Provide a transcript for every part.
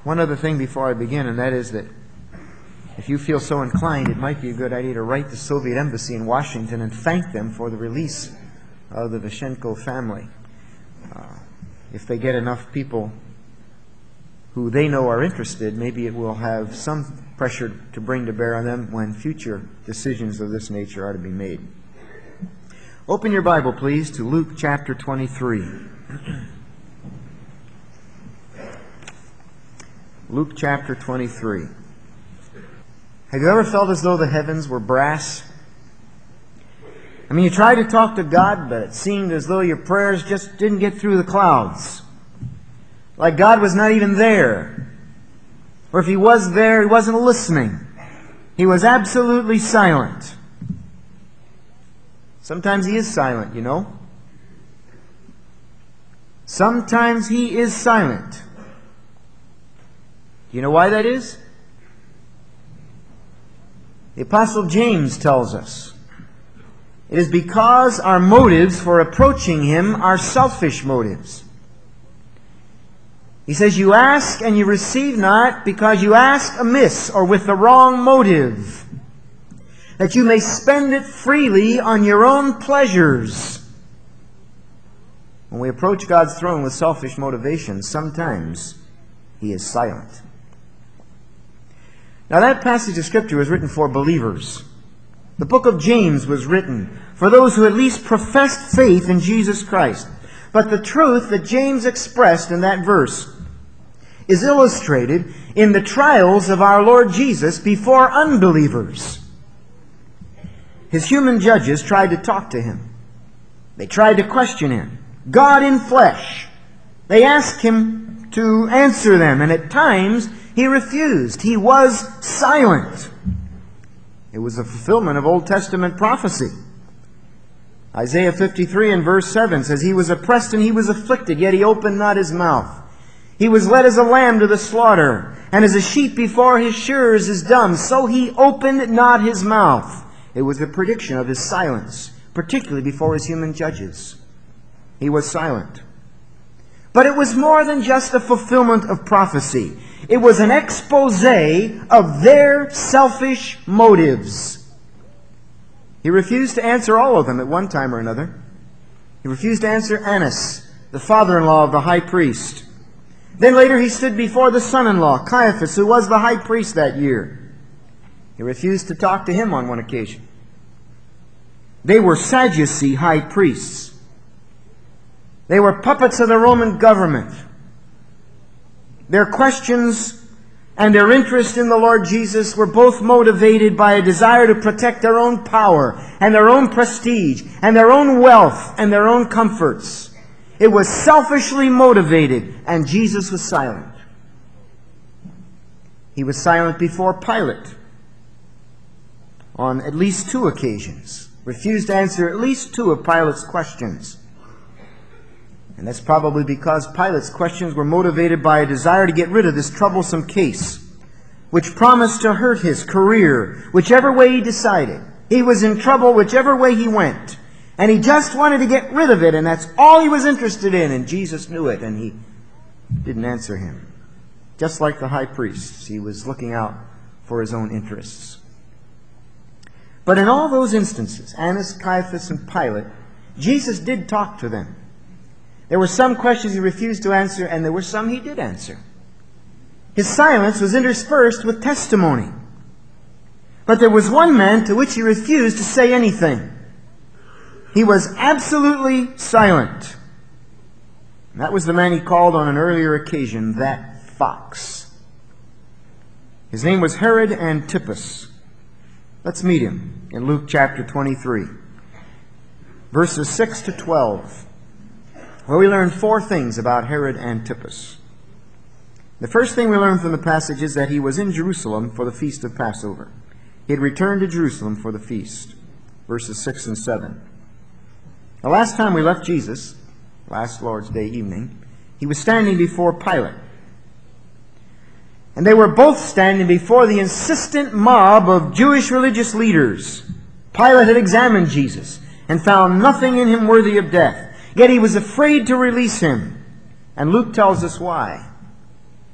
One other thing before I begin, and that is that if you feel so inclined, it might be a good idea to write the Soviet embassy in Washington and thank them for the release of the Vishenko family. If they get enough people who they know are interested, maybe it will have some pressure to bring to bear on them when future decisions of this nature are to be made. Open your Bible, please, to Luke chapter 23. Luke chapter 23. Have you ever felt as though the heavens were brass? I mean, you tried to talk to God, but it seemed as though your prayers just didn't get through the clouds. Like God was not even there. Or if He was there, He wasn't listening. He was absolutely silent. Sometimes He is silent, you know. Sometimes He is silent. Do you know why that is? The Apostle James tells us, it is because our motives for approaching Him are selfish motives. He says, you ask and you receive not because you ask amiss or with the wrong motive, that you may spend it freely on your own pleasures. When we approach God's throne with selfish motivations, sometimes He is silent. Now that passage of Scripture was written for believers. The book of James was written for those who at least professed faith in Jesus Christ. But the truth that James expressed in that verse is illustrated in the trials of our Lord Jesus before unbelievers. His human judges tried to talk to Him. They tried to question Him. God in flesh. They asked Him to answer them, and at times He refused. He was silent. It was a fulfillment of Old Testament prophecy. Isaiah 53 and verse 7 says, He was oppressed and He was afflicted, yet He opened not His mouth. He was led as a lamb to the slaughter, and as a sheep before his shearers is dumb, so He opened not His mouth. It was a prediction of His silence, particularly before His human judges. He was silent. But it was more than just a fulfillment of prophecy. It was an expose of their selfish motives. He refused to answer all of them at one time or another. He refused to answer Annas, the father-in-law of the high priest. Then later He stood before the son-in-law, Caiaphas, who was the high priest that year. He refused to talk to him on one occasion. They were Sadducee high priests. They were puppets of the Roman government. Their questions and their interest in the Lord Jesus were both motivated by a desire to protect their own power and their own prestige and their own wealth and their own comforts. It was selfishly motivated, and Jesus was silent. He was silent before Pilate on at least 2 occasions. Refused to answer at least 2 of Pilate's questions. And that's probably because Pilate's questions were motivated by a desire to get rid of this troublesome case, which promised to hurt his career, whichever way he decided. He was in trouble whichever way he went. And he just wanted to get rid of it, and that's all he was interested in. And Jesus knew it, and He didn't answer him. Just like the high priests, he was looking out for his own interests. But in all those instances, Annas, Caiaphas, and Pilate, Jesus did talk to them. There were some questions He refused to answer, and there were some He did answer. His silence was interspersed with testimony. But there was one man to which He refused to say anything. He was absolutely silent. And that was the man He called on an earlier occasion, that fox. His name was Herod Antipas. Let's meet him in Luke chapter 23, verses 6 to 12, where we learn 4 things about Herod Antipas. The first thing we learn from the passage is that he was in Jerusalem for the feast of Passover. He had returned to Jerusalem for the feast. Verses 6 and 7. The last time we left Jesus, last Lord's Day evening, He was standing before Pilate. And they were both standing before the insistent mob of Jewish religious leaders. Pilate had examined Jesus and found nothing in Him worthy of death. Yet he was afraid to release Him. And Luke tells us why.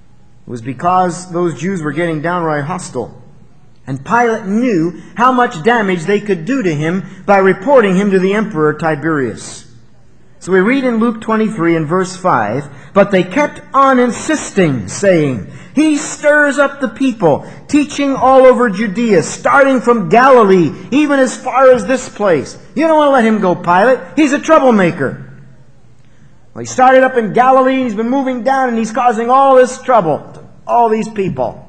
It was because those Jews were getting downright hostile. And Pilate knew how much damage they could do to him by reporting him to the Emperor Tiberius. So we read in Luke 23 and verse 5, "But they kept on insisting, saying, 'He stirs up the people, teaching all over Judea, starting from Galilee, even as far as this place.'" You don't want to let him go, Pilate. He's a troublemaker. Well, he started up in Galilee, and he's been moving down, and he's causing all this trouble to all these people.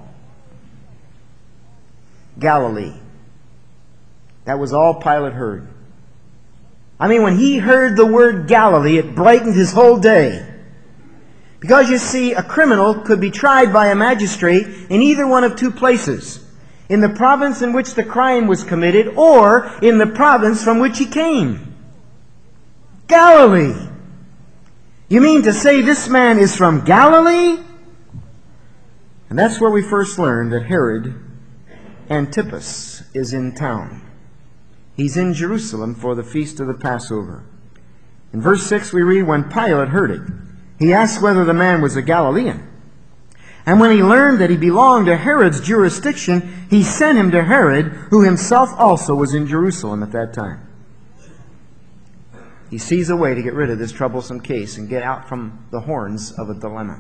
Galilee. That was all Pilate heard. I mean, when he heard the word Galilee, it brightened his whole day. Because you see, a criminal could be tried by a magistrate in either one of two places: in the province in which the crime was committed, or in the province from which he came. Galilee! You mean to say this man is from Galilee? And that's where we first learned that Herod Antipas is in town. He's in Jerusalem for the feast of the Passover. In verse 6 we read, "When Pilate heard it, he asked whether the man was a Galilean. And when he learned that he belonged to Herod's jurisdiction, he sent him to Herod, who himself also was in Jerusalem at that time." He sees a way to get rid of this troublesome case and get out from the horns of a dilemma.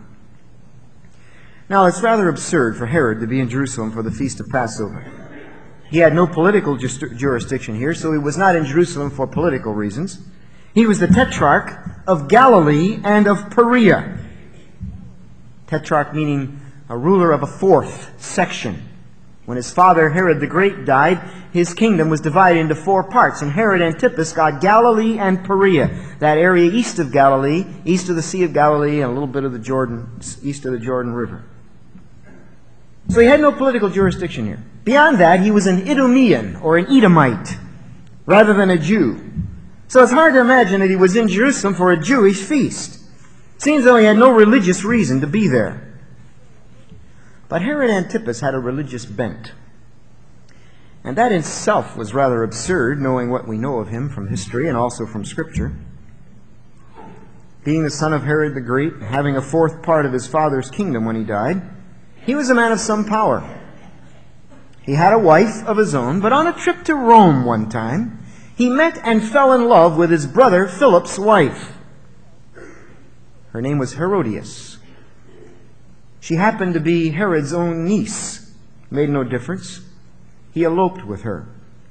Now, it's rather absurd for Herod to be in Jerusalem for the feast of Passover. He had no political jurisdiction here, so he was not in Jerusalem for political reasons. He was the tetrarch of Galilee and of Perea. Tetrarch meaning a ruler of a fourth section. When his father Herod the Great died, his kingdom was divided into four parts, and Herod Antipas got Galilee and Perea, that area east of Galilee, east of the Sea of Galilee, and a little bit of the Jordan, east of the Jordan River. So he had no political jurisdiction here. Beyond that, he was an Idumean, or an Edomite, rather than a Jew. So it's hard to imagine that he was in Jerusalem for a Jewish feast. Seems though he had no religious reason to be there. But Herod Antipas had a religious bent. And that in itself was rather absurd, knowing what we know of him from history and also from Scripture. Being the son of Herod the Great, having a fourth part of his father's kingdom when he died, he was a man of some power. He had a wife of his own, but on a trip to Rome one time, he met and fell in love with his brother Philip's wife. Her name was Herodias. She happened to be Herod's own niece. Made no difference. He eloped with her.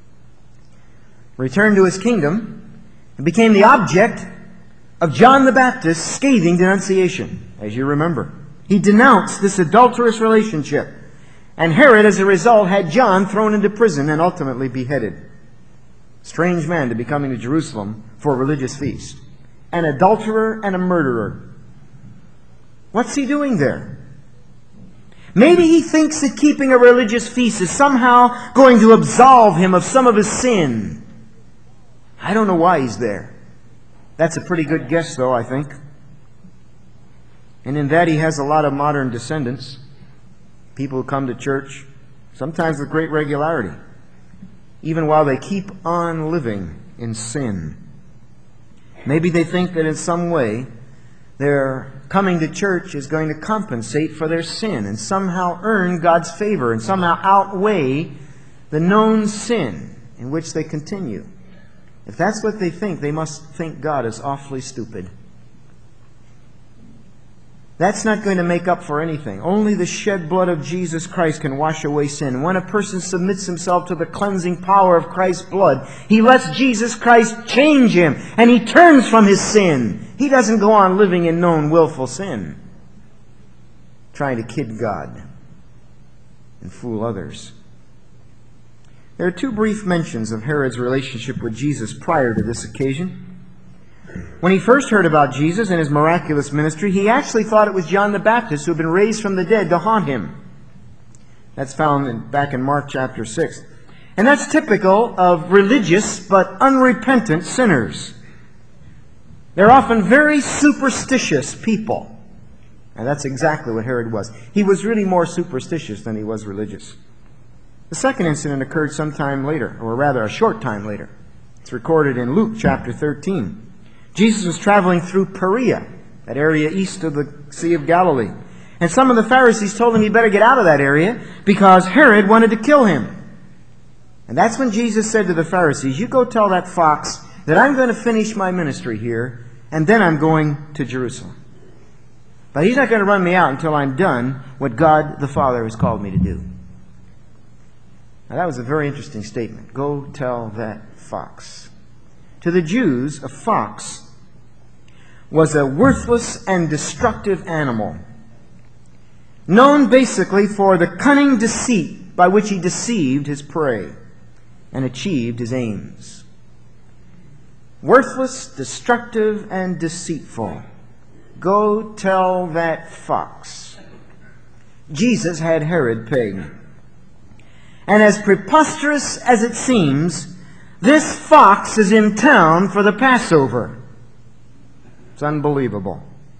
Returned to his kingdom and became the object of John the Baptist's scathing denunciation, as you remember. He denounced this adulterous relationship. And Herod, as a result, had John thrown into prison and ultimately beheaded. Strange man to be coming to Jerusalem for a religious feast. An adulterer and a murderer. What's he doing there? Maybe he thinks that keeping a religious feast is somehow going to absolve him of some of his sin. I don't know why he's there. That's a pretty good guess, though, I think. And in that he has a lot of modern descendants. People who come to church, sometimes with great regularity, even while they keep on living in sin. Maybe they think that in some way their coming to church is going to compensate for their sin and somehow earn God's favor and somehow outweigh the known sin in which they continue. If that's what they think, they must think God is awfully stupid. That's not going to make up for anything. Only the shed blood of Jesus Christ can wash away sin. When a person submits himself to the cleansing power of Christ's blood, he lets Jesus Christ change him, and he turns from his sin. He doesn't go on living in known willful sin, trying to kid God and fool others. There are two brief mentions of Herod's relationship with Jesus prior to this occasion. When he first heard about Jesus and his miraculous ministry, he actually thought it was John the Baptist who had been raised from the dead to haunt him. That's found back in Mark chapter 6. And that's typical of religious but unrepentant sinners. They're often very superstitious people. And that's exactly what Herod was. He was really more superstitious than he was religious. The second incident occurred sometime later, or rather a short time later. It's recorded in Luke chapter 13. Jesus was traveling through Perea, that area east of the Sea of Galilee. And some of the Pharisees told him he better get out of that area because Herod wanted to kill him. And that's when Jesus said to the Pharisees, you go tell that fox that I'm going to finish my ministry here, and then I'm going to Jerusalem. But he's not going to run me out until I'm done what God the Father has called me to do. Now that was a very interesting statement. Go tell that fox. To the Jews, a fox was a worthless and destructive animal, known basically for the cunning deceit by which he deceived his prey and achieved his aims. Worthless, destructive, and deceitful. Go tell that fox. Jesus had Herod pegged. And as preposterous as it seems, this fox is in town for the Passover. It's unbelievable.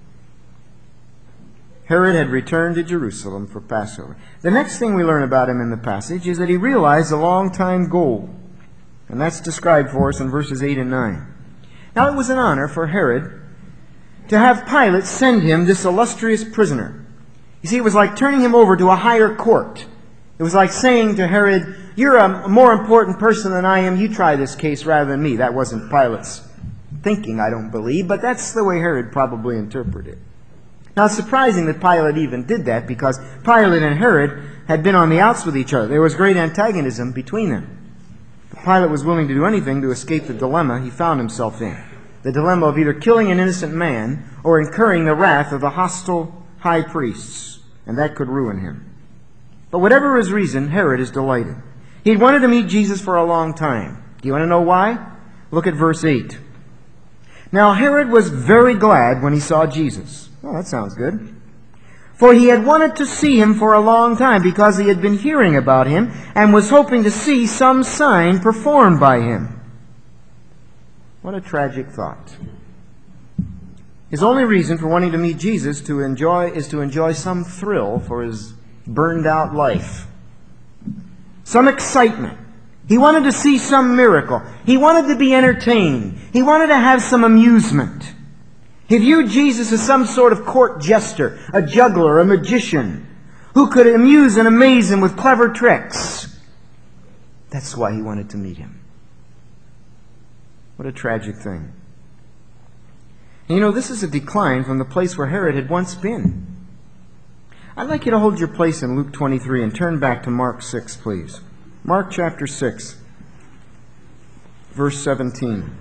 Herod had returned to Jerusalem for Passover. The next thing we learn about him in the passage is that he realized a long-time goal. And that's described for us in verses 8 and 9. Now it was an honor for Herod to have Pilate send him this illustrious prisoner. You see, it was like turning him over to a higher court. It was like saying to Herod, you're a more important person than I am. You try this case rather than me. That wasn't Pilate's thinking, I don't believe, but that's the way Herod probably interpreted it. Now, it's surprising that Pilate even did that because Pilate and Herod had been on the outs with each other. There was great antagonism between them. Pilate was willing to do anything to escape the dilemma he found himself in. The dilemma of either killing an innocent man or incurring the wrath of the hostile high priests. And that could ruin him. But whatever his reason, Herod is delighted. He'd wanted to meet Jesus for a long time. Do you want to know why? Look at verse 8. Now Herod was very glad when he saw Jesus. Oh, that sounds good. For he had wanted to see him for a long time because he had been hearing about him and was hoping to see some sign performed by him. What a tragic thought. His only reason for wanting to meet Jesus is to enjoy some thrill for his burned out life. Some excitement. He wanted to see some miracle. He wanted to be entertained. He wanted to have some amusement. He viewed Jesus as some sort of court jester, a juggler, a magician, who could amuse and amaze him with clever tricks. That's why he wanted to meet him. What a tragic thing. And you know, this is a decline from the place where Herod had once been. I'd like you to hold your place in Luke 23 and turn back to Mark 6, please. Mark chapter 6, verse 17.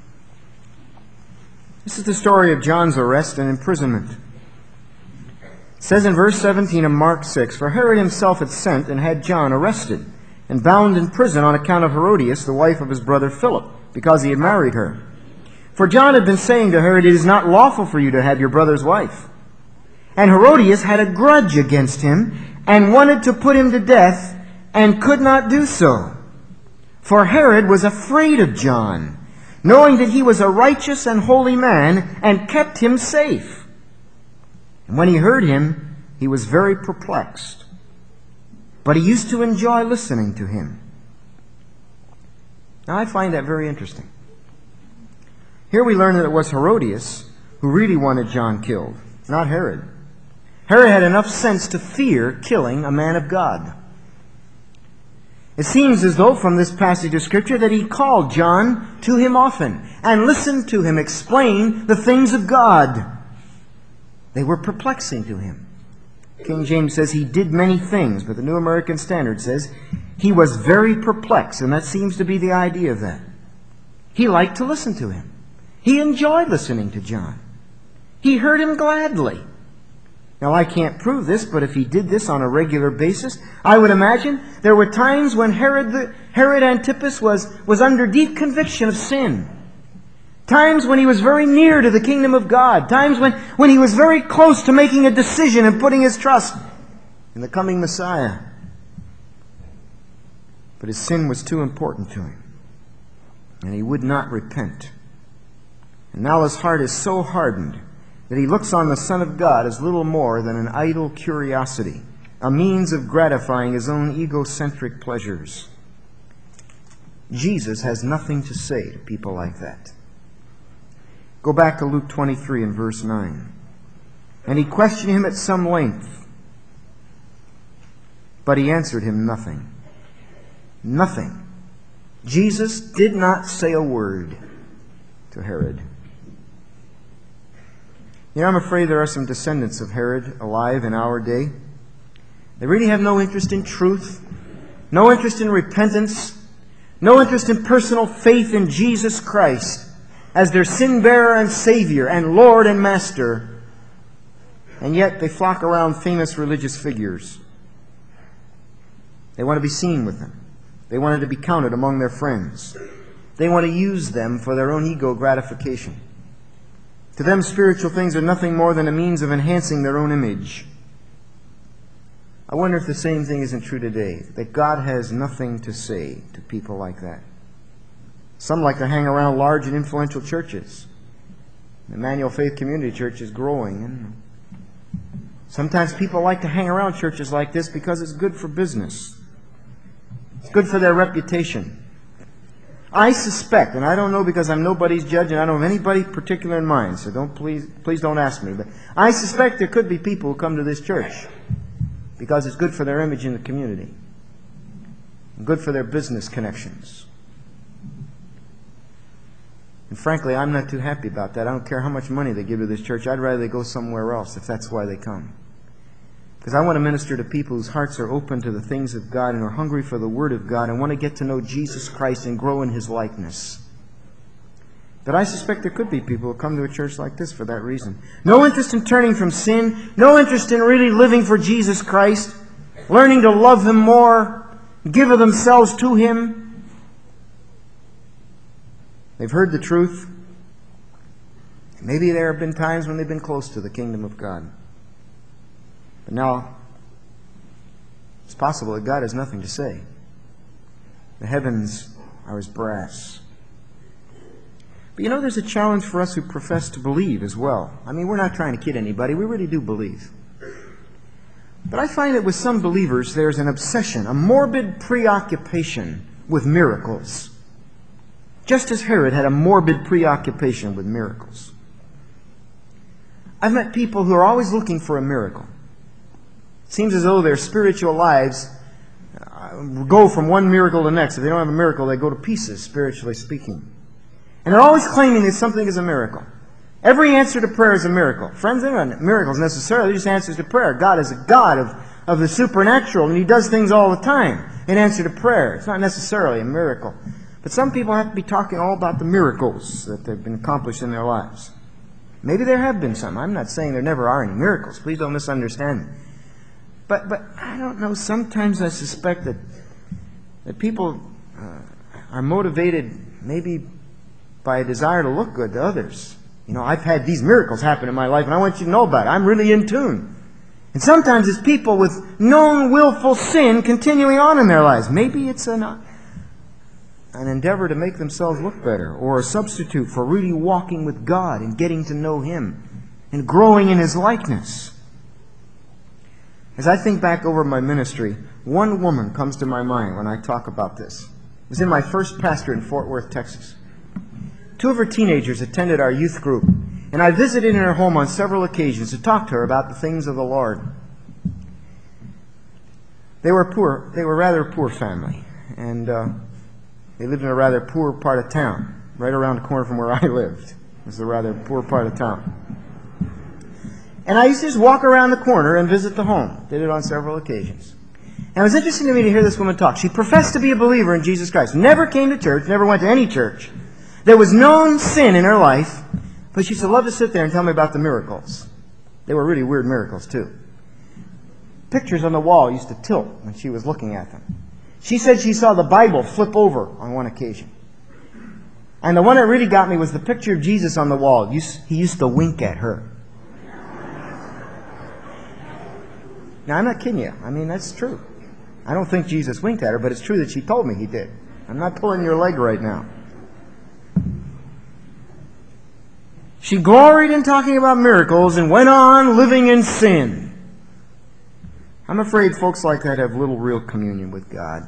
This is the story of John's arrest and imprisonment. It says in verse 17 of Mark 6, For Herod himself had sent and had John arrested and bound in prison on account of Herodias, the wife of his brother Philip, because he had married her. For John had been saying to Herod, It is not lawful for you to have your brother's wife. And Herodias had a grudge against him and wanted to put him to death and could not do so. For Herod was afraid of John, knowing that he was a righteous and holy man, and kept him safe. And when he heard him, he was very perplexed. But he used to enjoy listening to him. Now I find that very interesting. Here we learn that it was Herodias who really wanted John killed, not Herod. Herod had enough sense to fear killing a man of God. It seems as though from this passage of Scripture that he called John to him often and listened to him explain the things of God. They were perplexing to him. King James says he did many things, but the New American Standard says he was very perplexed, and that seems to be the idea of that. He liked to listen to him. He enjoyed listening to John. He heard him gladly. Now, I can't prove this, but if he did this on a regular basis, I would imagine there were times when Herod Antipas was under deep conviction of sin. Times when he was very near to the kingdom of God. Times when he was very close to making a decision and putting his trust in the coming Messiah. But his sin was too important to him, and he would not repent. And now his heart is so hardened that he looks on the Son of God as little more than an idle curiosity, a means of gratifying his own egocentric pleasures. Jesus has nothing to say to people like that. Go back to Luke 23 and verse 9. and he questioned him at some length. But he answered him nothing. Nothing. Jesus did not say a word to Herod. You know, I'm afraid there are some descendants of Herod alive in our day. They really have no interest in truth, no interest in repentance, no interest in personal faith in Jesus Christ as their sin-bearer and Savior and Lord and Master. And yet they flock around famous religious figures. They want to be seen with them. They want to be counted among their friends. They want to use them for their own ego gratification. To them, spiritual things are nothing more than a means of enhancing their own image. I wonder if the same thing isn't true today, that God has nothing to say to people like that. Some like to hang around large and influential churches. The Emmanuel Faith Community Church is growing. And sometimes people like to hang around churches like this because it's good for business. It's good for their reputation. I suspect, and I don't know because I'm nobody's judge and I don't have anybody particular in mind, so please don't ask me, but I suspect there could be people who come to this church because it's good for their image in the community, and good for their business connections. And frankly, I'm not too happy about that. I don't care how much money they give to this church. I'd rather they go somewhere else if that's why they come. Because I want to minister to people whose hearts are open to the things of God and are hungry for the Word of God and want to get to know Jesus Christ and grow in His likeness. But I suspect there could be people who come to a church like this for that reason. No interest in turning from sin, no interest in really living for Jesus Christ, learning to love Him more, give of themselves to Him. They've heard the truth. Maybe there have been times when they've been close to the kingdom of God. But now, it's possible that God has nothing to say. The heavens are His brass. But you know, there's a challenge for us who profess to believe as well. I mean, we're not trying to kid anybody. We really do believe. But I find that with some believers, there's an obsession, a morbid preoccupation with miracles. Just as Herod had a morbid preoccupation with miracles. I've met people who are always looking for a miracle. It seems as though their spiritual lives go from one miracle to the next. If they don't have a miracle, they go to pieces, spiritually speaking. And they're always claiming that something is a miracle. Every answer to prayer is a miracle. Friends, they're not miracles necessarily. They're just answers to prayer. God is a God of the supernatural, and He does things all the time in answer to prayer. It's not necessarily a miracle. But some people have to be talking all about the miracles that have been accomplished in their lives. Maybe there have been some. I'm not saying there never are any miracles. Please don't misunderstand me. But I don't know. Sometimes I suspect that people are motivated maybe by a desire to look good to others. You know, I've had these miracles happen in my life, and I want you to know about it. I'm really in tune. And sometimes it's people with known willful sin continuing on in their lives. Maybe it's an endeavor to make themselves look better, or a substitute for really walking with God and getting to know Him and growing in His likeness. As I think back over my ministry, one woman comes to my mind when I talk about this. It was in my first pastorate in Fort Worth, Texas. 2 of her teenagers attended our youth group, and I visited in her home on several occasions to talk to her about the things of the Lord. They were poor. They were a rather poor family, and they lived in a rather poor part of town, right around the corner from where I lived. It was a rather poor part of town. And I used to just walk around the corner and visit the home. Did it on several occasions. And it was interesting to me to hear this woman talk. She professed to be a believer in Jesus Christ. Never came to church, never went to any church. There was known sin in her life, but she used to love to sit there and tell me about the miracles. They were really weird miracles, too. Pictures on the wall used to tilt when she was looking at them. She said she saw the Bible flip over on one occasion. And the one that really got me was the picture of Jesus on the wall. He used to wink at her. Now, I'm not kidding you. I mean, that's true. I don't think Jesus winked at her, but it's true that she told me He did. I'm not pulling your leg right now. She gloried in talking about miracles and went on living in sin. I'm afraid folks like that have little real communion with God.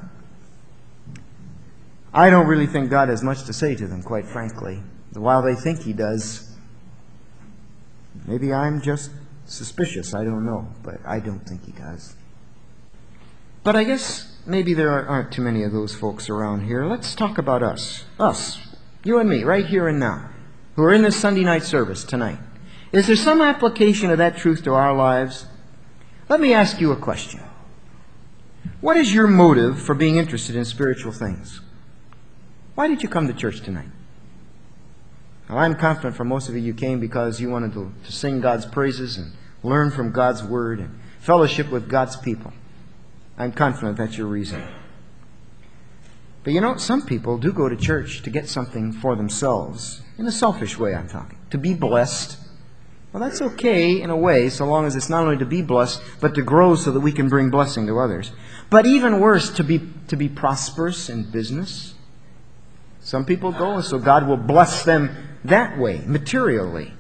I don't really think God has much to say to them, quite frankly. While they think He does, maybe I'm just suspicious. I don't know, but I don't think he does. But I guess maybe there aren't too many of those folks around here. Let's talk about us. Us. You and me, right here and now, who are in this Sunday night service tonight. Is there some application of that truth to our lives? Let me ask you a question. What is your motive for being interested in spiritual things? Why did you come to church tonight? Now, I'm confident for most of you came because you wanted to sing God's praises and learn from God's Word and fellowship with God's people. I'm confident that's your reason. But you know, some people do go to church to get something for themselves. In a selfish way, I'm talking. To be blessed. Well, that's okay in a way, so long as it's not only to be blessed, but to grow so that we can bring blessing to others. But even worse, to be prosperous in business. Some people go, so God will bless them that way, materially.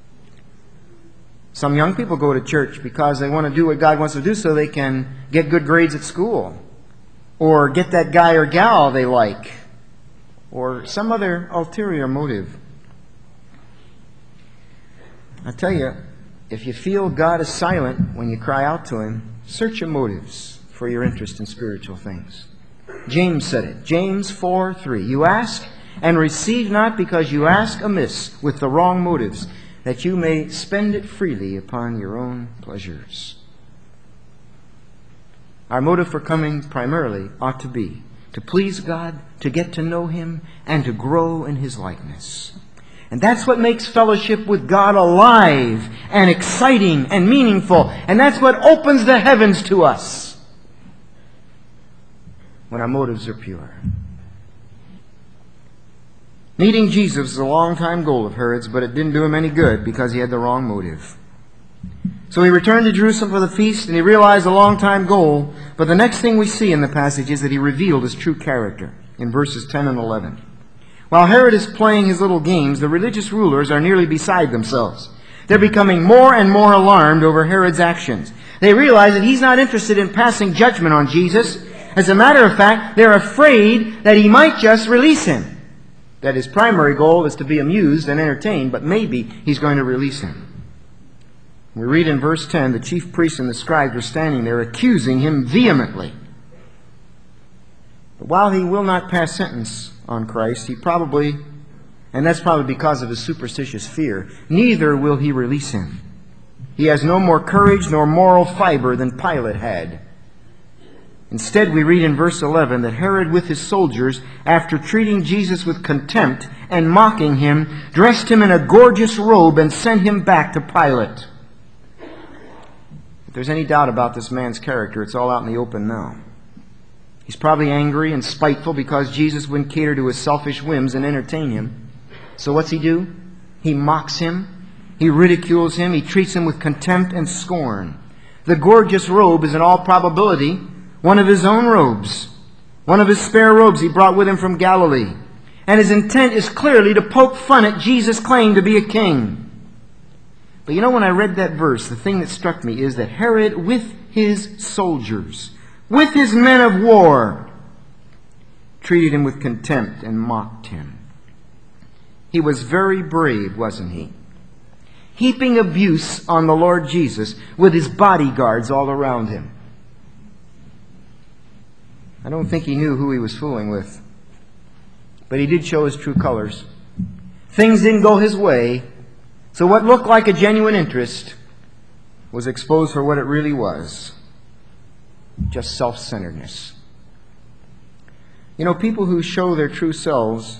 Some young people go to church because they want to do what God wants to do so they can get good grades at school, or get that guy or gal they like, or some other ulterior motive. I tell you, if you feel God is silent when you cry out to Him, search your motives for your interest in spiritual things. James said it. James 4:3. You ask and receive not because you ask amiss with the wrong motives, that you may spend it freely upon your own pleasures. Our motive for coming primarily ought to be to please God, to get to know Him, and to grow in His likeness. And that's what makes fellowship with God alive and exciting and meaningful. And that's what opens the heavens to us when our motives are pure. Meeting Jesus was a long-time goal of Herod's, but it didn't do him any good because he had the wrong motive. So he returned to Jerusalem for the feast, and he realized a long-time goal. But the next thing we see in the passage is that he revealed his true character in verses 10 and 11. While Herod is playing his little games, the religious rulers are nearly beside themselves. They're becoming more and more alarmed over Herod's actions. They realize that he's not interested in passing judgment on Jesus. As a matter of fact, they're afraid that he might just release him. That his primary goal is to be amused and entertained, but maybe he's going to release him. We read in verse 10, the chief priests and the scribes were standing there accusing him vehemently. But while he will not pass sentence on Christ, he probably, and that's probably because of his superstitious fear, neither will he release him. He has no more courage nor moral fiber than Pilate had. Instead, we read in verse 11 that Herod with his soldiers, after treating Jesus with contempt and mocking him, dressed him in a gorgeous robe and sent him back to Pilate. If there's any doubt about this man's character, it's all out in the open now. He's probably angry and spiteful because Jesus wouldn't cater to his selfish whims and entertain him. So what's he do? He mocks him. He ridicules him. He treats him with contempt and scorn. The gorgeous robe is in all probability one of his own robes, one of his spare robes he brought with him from Galilee. And his intent is clearly to poke fun at Jesus' claim to be a king. But you know, when I read that verse, the thing that struck me is that Herod, with his soldiers, with his men of war, treated him with contempt and mocked him. He was very brave, wasn't he? Heaping abuse on the Lord Jesus with his bodyguards all around him. I don't think he knew who he was fooling with. But he did show his true colors. Things didn't go his way, so what looked like a genuine interest was exposed for what it really was. Just self-centeredness. You know, people who show their true selves,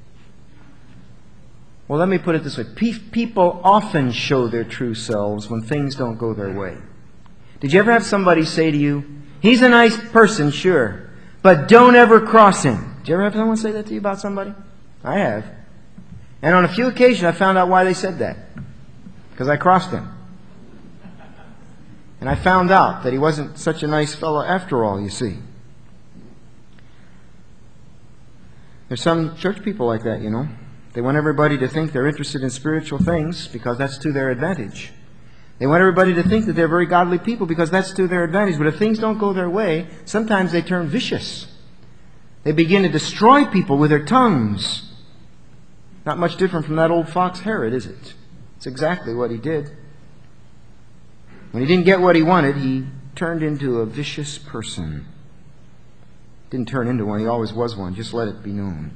well, let me put it this way. People often show their true selves when things don't go their way. Did you ever have somebody say to you, he's a nice person, sure, but don't ever cross him? Did you ever have someone say that to you about somebody? I have. And on a few occasions I found out why they said that. Because I crossed him. And I found out that he wasn't such a nice fellow after all, you see. There's some church people like that, you know. They want everybody to think they're interested in spiritual things because that's to their advantage. They want everybody to think that they're very godly people because that's to their advantage. But if things don't go their way, sometimes they turn vicious. They begin to destroy people with their tongues. Not much different from that old fox Herod, is it? It's exactly what he did. When he didn't get what he wanted, he turned into a vicious person. Didn't turn into one, he always was one. Just let it be known.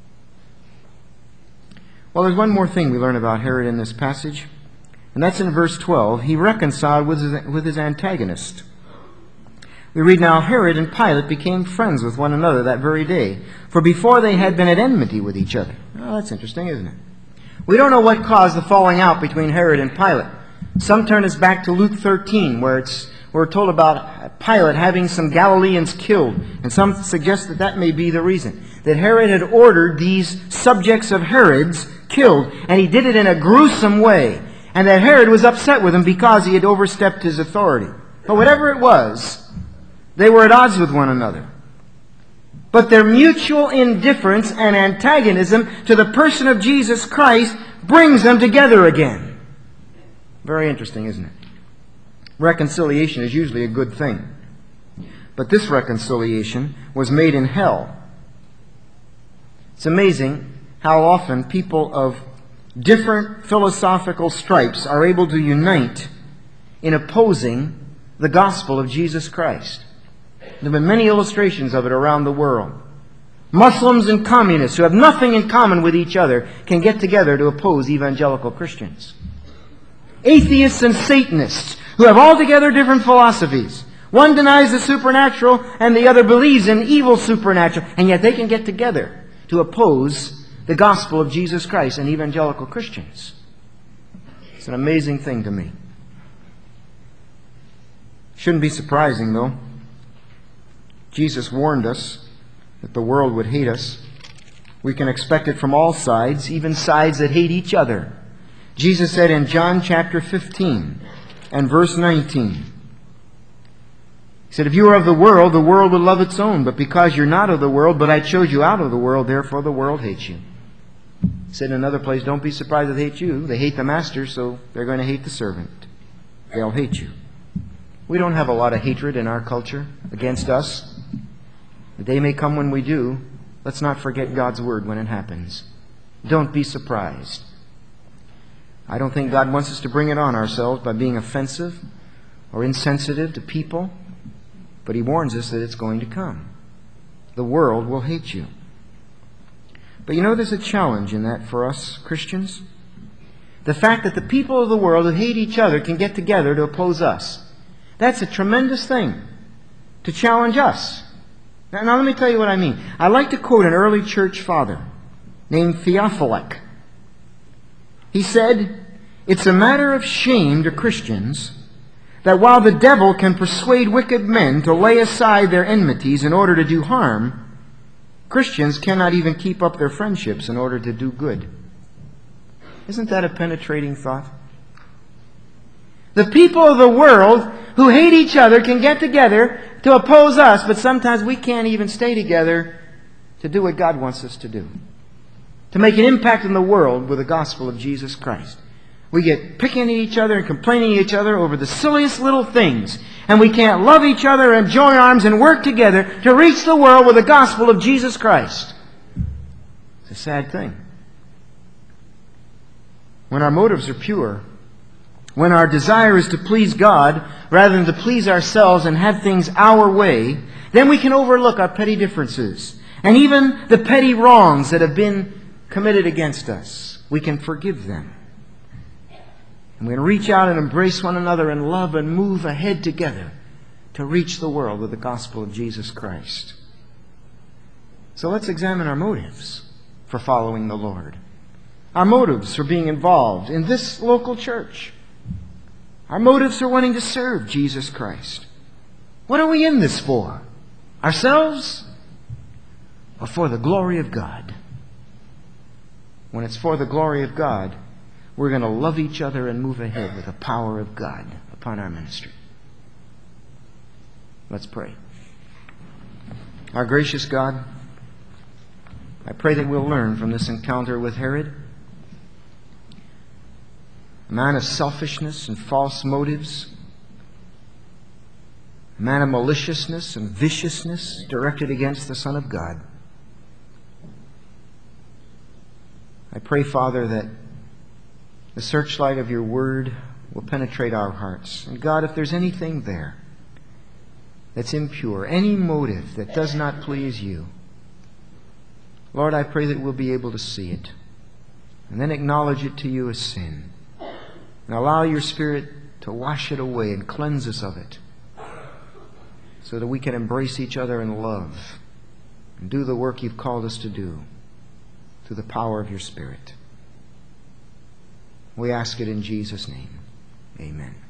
Well, there's one more thing we learn about Herod in this passage, and that's in verse 12. He reconciled with his antagonist. We read, "Now Herod and Pilate became friends with one another that very day, for before they had been at enmity with each other." Oh, that's interesting, isn't it? We don't know what caused the falling out between Herod and Pilate. Some turn us back to Luke 13, where we're told about Pilate having some Galileans killed, and some suggest that that may be the reason. That Herod had ordered these subjects of Herod's killed, and he did it in a gruesome way, and that Herod was upset with him because he had overstepped his authority. But whatever it was, they were at odds with one another. But their mutual indifference and antagonism to the person of Jesus Christ brings them together again. Very interesting, isn't it? Reconciliation is usually a good thing. But this reconciliation was made in hell. It's amazing how often people of different philosophical stripes are able to unite in opposing the gospel of Jesus Christ. There have been many illustrations of it around the world. Muslims and communists who have nothing in common with each other can get together to oppose evangelical Christians. Atheists and Satanists who have altogether different philosophies. One denies the supernatural and the other believes in evil supernatural, and yet they can get together to oppose the gospel of Jesus Christ and evangelical Christians. It's an amazing thing to me. Shouldn't be surprising, though. Jesus warned us that the world would hate us. We can expect it from all sides, even sides that hate each other. Jesus said in John chapter 15 and verse 19, He said, "If you are of the world would love its own. But because you're not of the world, but I chose you out of the world, therefore the world hates you." He said in another place, "Don't be surprised they hate you. They hate the master, so they're going to hate the servant. They'll hate you." We don't have a lot of hatred in our culture against us. The day may come when we do. Let's not forget God's word when it happens. Don't be surprised. I don't think God wants us to bring it on ourselves by being offensive or insensitive to people, but He warns us that it's going to come. The world will hate you. But you know, there's a challenge in that for us Christians. The fact that the people of the world who hate each other can get together to oppose us. That's a tremendous thing to challenge us. Now let me tell you what I mean. I like to quote an early church father named Theophylact. He said, "It's a matter of shame to Christians that while the devil can persuade wicked men to lay aside their enmities in order to do harm, Christians cannot even keep up their friendships in order to do good." Isn't that a penetrating thought? The people of the world who hate each other can get together to oppose us, but sometimes we can't even stay together to do what God wants us to do. To make an impact in the world with the gospel of Jesus Christ. We get picking at each other and complaining at each other over the silliest little things. And we can't love each other and join arms and work together to reach the world with the gospel of Jesus Christ. It's a sad thing. When our motives are pure, when our desire is to please God rather than to please ourselves and have things our way, then we can overlook our petty differences and even the petty wrongs that have been committed against us. We can forgive them. And we can reach out and embrace one another and love and move ahead together to reach the world with the gospel of Jesus Christ. So let's examine our motives for following the Lord. Our motives for being involved in this local church. Our motives for wanting to serve Jesus Christ. What are we in this for? Ourselves? Or for the glory of God? When it's for the glory of God, we're going to love each other and move ahead with the power of God upon our ministry. Let's pray. Our gracious God, I pray that we'll learn from this encounter with Herod, a man of selfishness and false motives, a man of maliciousness and viciousness directed against the Son of God. I pray, Father, that the searchlight of your word will penetrate our hearts. And God, if there's anything there that's impure, any motive that does not please you, Lord, I pray that we'll be able to see it and then acknowledge it to you as sin. And allow your Spirit to wash it away and cleanse us of it so that we can embrace each other in love and do the work you've called us to do through the power of your Spirit. We ask it in Jesus' name. Amen.